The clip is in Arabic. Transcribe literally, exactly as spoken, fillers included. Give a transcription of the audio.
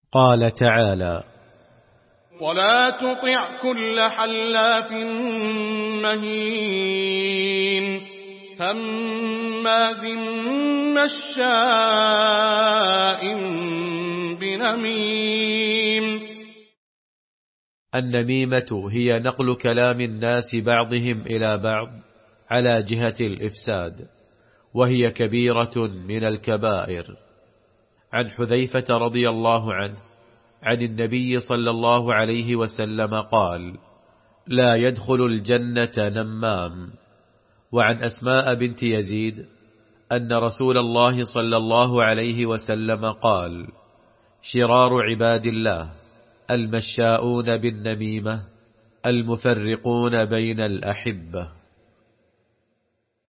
قال تعالى: ولا تطع كل حلاف مهين هماز مشاء بنميم. النميمة هي نقل كلام الناس بعضهم إلى بعض على جهة الإفساد، وهي كبيرة من الكبائر. عن حذيفة رضي الله عنه عن النبي صلى الله عليه وسلم قال: لا يدخل الجنة نمام. وعن أسماء بنت يزيد أن رسول الله صلى الله عليه وسلم قال: شرار عباد الله المشاؤون بالنميمة المفرقون بين الأحبة.